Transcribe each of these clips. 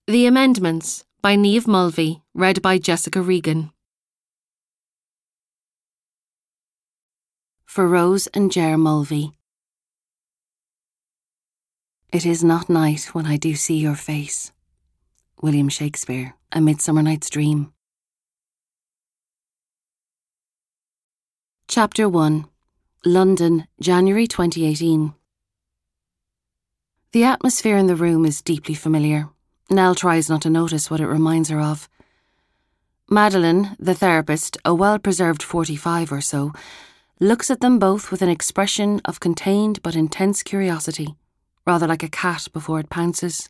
The Amendments by Niamh Mulvey, read by Jessica Regan. For Rose and Ger Mulvey. It is not night when I do see your face. William Shakespeare, A Midsummer Night's Dream. Chapter 1. London, January 2018. The atmosphere in the room is deeply familiar. Nell tries not to notice what it reminds her of. Madeleine, the therapist, a well-preserved 45 or so, looks at them both with an expression of contained but intense curiosity, rather like a cat before it pounces.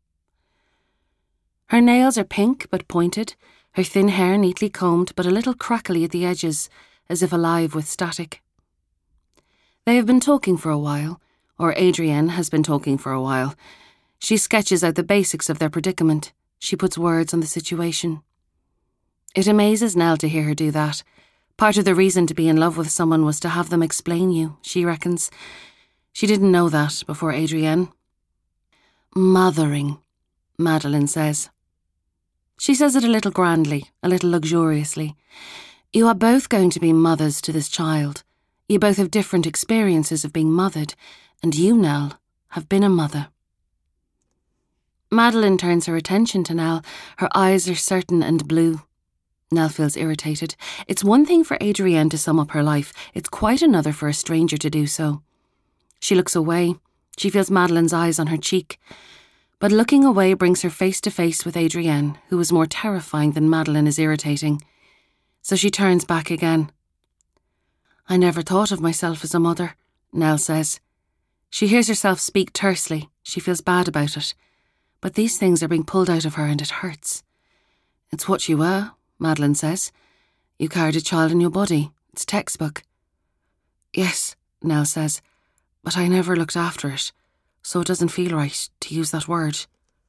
Her nails are pink but pointed, her thin hair neatly combed but a little crackly at the edges, as if alive with static. They have been talking for a while, or Adrienne has been talking for a while. She sketches out the basics of their predicament. She puts words on the situation. It amazes Nell to hear her do that. Part of the reason to be in love with someone was to have them explain you, she reckons. She didn't know that before Adrienne. Mothering, Madeleine says. She says it a little grandly, a little luxuriously. You are both going to be mothers to this child. You both have different experiences of being mothered, and you, Nell, have been a mother. Madeleine turns her attention to Nell. Her eyes are certain and blue. Nell feels irritated. It's one thing for Adrienne to sum up her life. It's quite another for a stranger to do so. She looks away. She feels Madeleine's eyes on her cheek. But looking away brings her face to face with Adrienne, who is more terrifying than Madeleine is irritating. So she turns back again. I never thought of myself as a mother, Nell says. She hears herself speak tersely. She feels bad about it. But these things are being pulled out of her and it hurts. It's what you were, Madeleine says. You carried a child in your body. It's textbook. Yes, Nell says, but I never looked after it, so it doesn't feel right to use that word.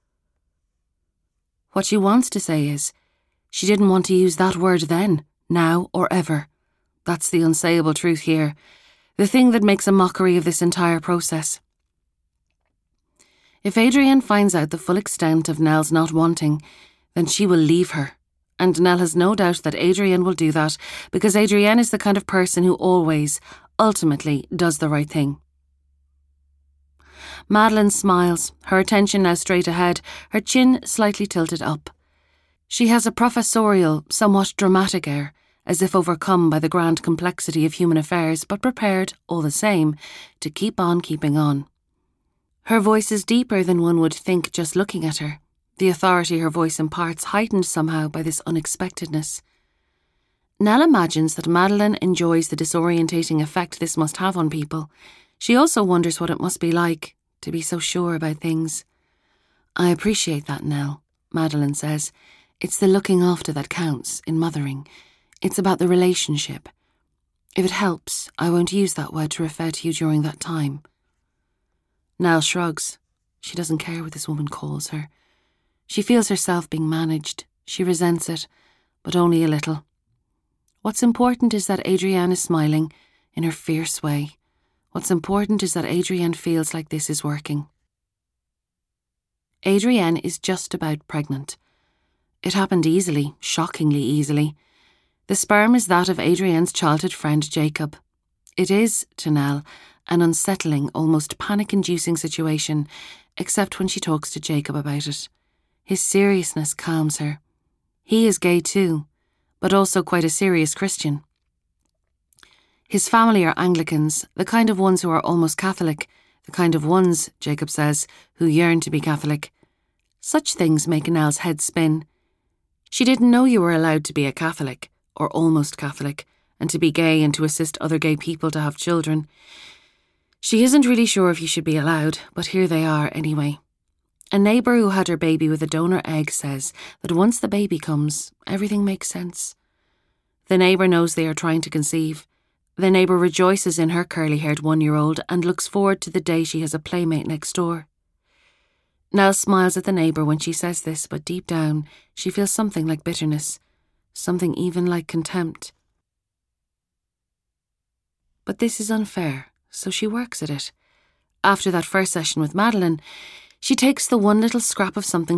What she wants to say is, she didn't want to use that word then, now or ever. That's the unsayable truth here, the thing that makes a mockery of this entire process. If Adrienne finds out the full extent of Nell's not wanting, then she will leave her. And Nell has no doubt that Adrienne will do that because Adrienne is the kind of person who always, ultimately, does the right thing. Madeleine smiles, her attention now straight ahead, her chin slightly tilted up. She has a professorial, somewhat dramatic air, as if overcome by the grand complexity of human affairs, but prepared, all the same, to keep on keeping on. Her voice is deeper than one would think just looking at her. The authority her voice imparts heightened somehow by this unexpectedness. Nell imagines that Madeleine enjoys the disorientating effect this must have on people. She also wonders what it must be like to be so sure about things. I appreciate that, Nell, Madeleine says. It's the looking after that counts in mothering. It's about the relationship. If it helps, I won't use that word to refer to you during that time. Nell shrugs. She doesn't care what this woman calls her. She feels herself being managed. She resents it, but only a little. What's important is that Adrienne is smiling in her fierce way. What's important is that Adrienne feels like this is working. Adrienne is just about pregnant. It happened easily, shockingly easily. The sperm is that of Adrienne's childhood friend Jacob. It is, to Nell, an unsettling, almost panic-inducing situation, except when she talks to Jacob about it. His seriousness calms her. He is gay too, but also quite a serious Christian. His family are Anglicans, the kind of ones who are almost Catholic, the kind of ones, Jacob says, who yearn to be Catholic. Such things make Nell's head spin. She didn't know you were allowed to be a Catholic, or almost Catholic, and to be gay and to assist other gay people to have children. She isn't really sure if you should be allowed, but here they are anyway. A neighbour who had her baby with a donor egg says that once the baby comes, everything makes sense. The neighbour knows they are trying to conceive. The neighbour rejoices in her curly-haired 1-year-old and looks forward to the day she has a playmate next door. Nell smiles at the neighbour when she says this, but deep down she feels something like bitterness, something even like contempt. But this is unfair, so she works at it. After that first session with Madeleine, she takes the one little scrap of something